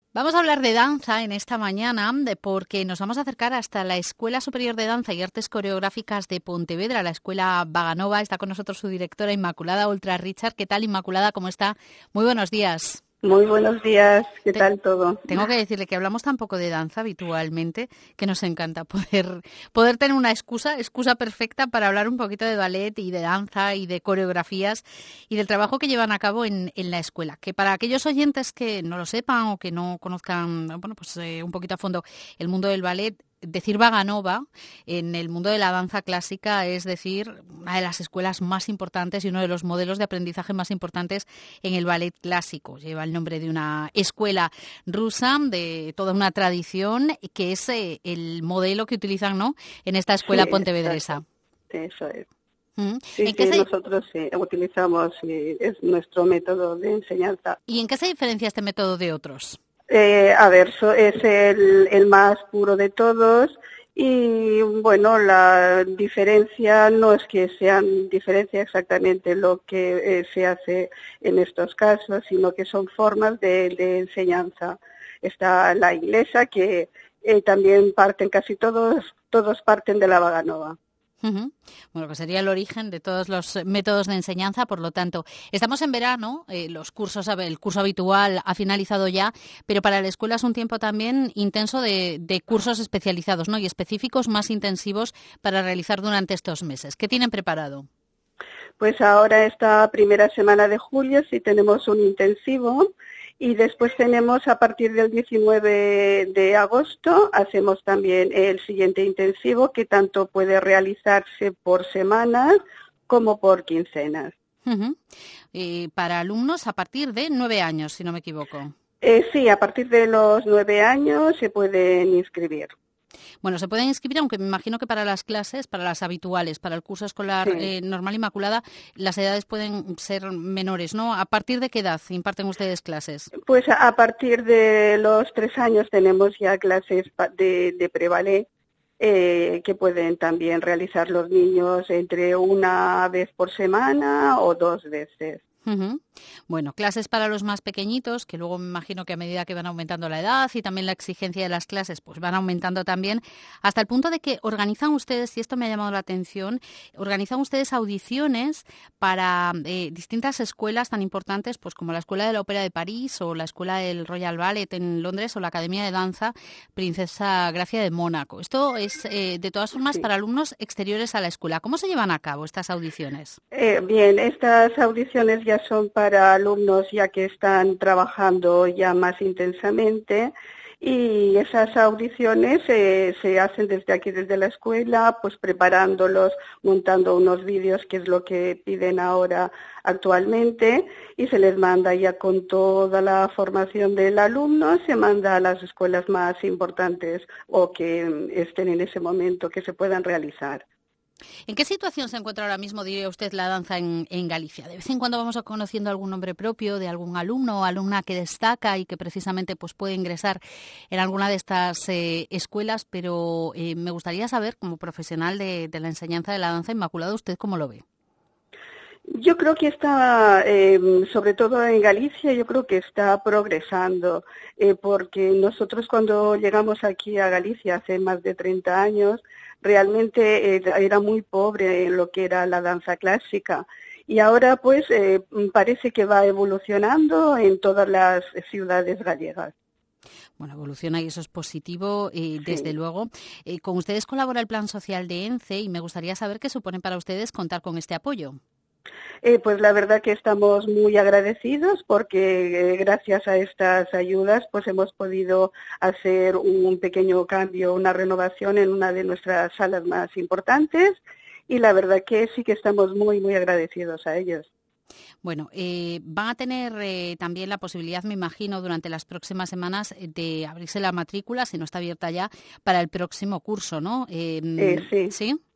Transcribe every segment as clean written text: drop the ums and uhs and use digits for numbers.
Vamos a hablar de danza en esta mañana porque nos vamos a acercar hasta la Escuela Superior de Danza y Artes Coreográficas de Pontevedra, la Escuela Vaganova. Está con nosotros su directora Inmaculada Oltra Richard. ¿Qué tal, Inmaculada? ¿Cómo está? Muy buenos días. Muy buenos días, ¿qué tal todo? Tengo que decirle que hablamos tan poco de danza habitualmente que nos encanta poder tener una excusa perfecta para hablar un poquito de ballet y de danza y de coreografías y del trabajo que llevan a cabo en la escuela. Que para aquellos oyentes que no lo sepan o que no conozcan, bueno, pues un poquito a fondo el mundo del ballet, decir Vaganova en el mundo de la danza clásica es decir una de las escuelas más importantes y uno de los modelos de aprendizaje más importantes en el ballet clásico. Lleva el nombre de una escuela rusa, de toda una tradición, que es el modelo que utilizan, ¿no?, en esta Sí, escuela exacto, pontevedresa. eso es. Sí, ¿En qué sí, se, nosotros utilizamos, es nuestro método de enseñanza. ¿Y en qué se diferencia este método de otros? A ver, es el más puro de todos y bueno, la diferencia no es que sean diferencia exactamente lo que se hace en estos casos, sino que son formas de enseñanza. Está la inglesa que también parten, casi todos parten de la Vaganova. Ujú. Bueno, que sería el origen de todos los métodos de enseñanza, por lo tanto, estamos en verano, el curso habitual ha finalizado ya, pero para la escuela es un tiempo también intenso de cursos especializados, ¿no?, y específicos más intensivos para realizar durante estos meses. ¿Qué tienen preparado? Pues ahora esta primera semana de julio sí tenemos un intensivo y después tenemos a partir del 19 de agosto, hacemos también el siguiente intensivo que tanto puede realizarse por semanas como por quincenas. Ujú. Para alumnos a partir de 9 años, si no me equivoco. Sí, a partir de los 9 años se pueden inscribir. Bueno, se pueden inscribir, aunque me imagino que para las clases, para las habituales, para el curso escolar Sí. normal Inmaculada, las edades pueden ser menores, ¿no? ¿A partir de qué edad imparten ustedes clases? Pues a partir de los 3 años tenemos ya clases de preballet que pueden también realizar los niños entre una vez por semana o 2 veces. Ujú. Bueno, clases para los más pequeñitos, que luego me imagino que a medida que van aumentando la edad y también la exigencia de las clases, pues van aumentando también, hasta el punto de que organizan ustedes, y esto me ha llamado la atención, organizan ustedes audiciones para distintas escuelas tan importantes, pues como la Escuela de la Ópera de París o la Escuela del Royal Ballet en Londres o la Academia de Danza Princesa Gracia de Mónaco. Esto es, de todas formas, Sí. para alumnos exteriores a la escuela. ¿Cómo se llevan a cabo estas audiciones? Bien, estas audiciones ya son para alumnos ya que están trabajando ya más intensamente y esas audiciones se hacen desde aquí, desde la escuela, pues preparándolos, montando unos vídeos, que es lo que piden ahora actualmente, y se les manda ya con toda la formación del alumno, se manda a las escuelas más importantes o que estén en ese momento que se puedan realizar. ¿En qué situación se encuentra ahora mismo, diría usted, la danza en Galicia? De vez en cuando vamos conociendo algún nombre propio de algún alumno o alumna que destaca y que precisamente pues, puede ingresar en alguna de estas escuelas, pero me gustaría saber, como profesional de la enseñanza de la danza Inmaculada, ¿usted cómo lo ve? Yo creo que está, sobre todo en Galicia, yo creo que está progresando, porque nosotros cuando llegamos aquí a Galicia hace más de 30 años, realmente era muy pobre en lo que era la danza clásica. Y ahora pues parece que va evolucionando en todas las ciudades gallegas. Bueno, evoluciona y eso es positivo, desde Sí. luego. Con ustedes colabora el Plan Social de ENCE y me gustaría saber qué supone para ustedes contar con este apoyo. Pues la verdad que estamos muy agradecidos porque gracias a estas ayudas pues hemos podido hacer un pequeño cambio, una renovación en una de nuestras salas más importantes y la verdad que sí que estamos muy, muy agradecidos a ellos. Bueno, van a tener también la posibilidad, me imagino, durante las próximas semanas de abrirse la matrícula, si no está abierta ya, para el próximo curso, ¿no? Sí, ¿Sí?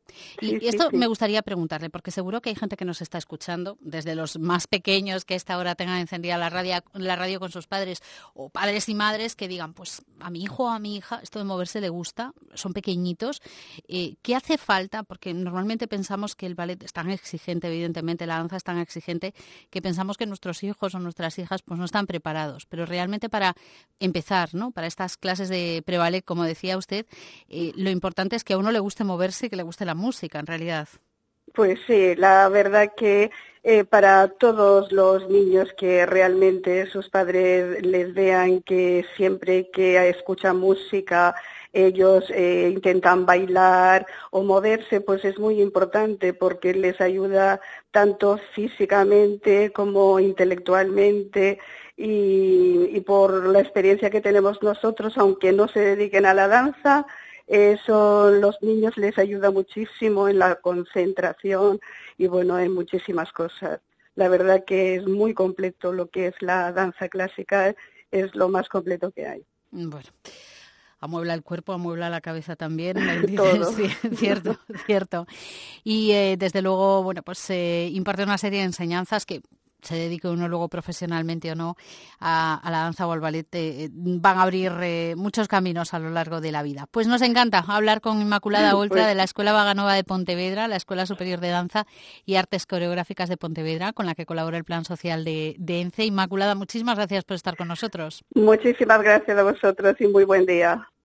Y Sí, esto me sí. gustaría preguntarle, porque seguro que hay gente que nos está escuchando, desde los más pequeños que a esta hora tengan encendida la radio con sus padres, o padres y madres que digan, pues a mi hijo o a mi hija esto de moverse le gusta, son pequeñitos. ¿Qué hace falta? Porque normalmente pensamos que el ballet es tan exigente, evidentemente la danza es tan exigente, que pensamos que nuestros hijos o nuestras hijas pues no están preparados. Pero realmente para empezar, ¿no? Para estas clases de pre-ballet, como decía usted, lo importante es que a uno le guste moverse y que le guste la música, en realidad. Pues sí, la verdad que para todos los niños que realmente sus padres les vean que siempre que escuchan música ellos intentan bailar o moverse, pues es muy importante porque les ayuda tanto físicamente como intelectualmente y por la experiencia que tenemos nosotros, aunque no se dediquen a la danza, eso los niños les ayuda muchísimo en la concentración y bueno, en muchísimas cosas. La verdad que es muy completo lo que es la danza clásica, es lo más completo que hay. Bueno, amuebla el cuerpo, amuebla la cabeza también, dices, Todo. sí, cierto, cierto. Y desde luego, bueno, pues imparte una serie de enseñanzas que se dedique uno luego profesionalmente o no a la danza o al ballet, van a abrir muchos caminos a lo largo de la vida. Pues nos encanta hablar con Inmaculada Oltra Pues de la Escuela Vaganova de Pontevedra, la Escuela Superior de Danza y Artes Coreográficas de Pontevedra, con la que colabora el Plan Social de ENCE. Inmaculada, muchísimas gracias por estar con nosotros. muchísimas gracias a vosotros y muy buen día.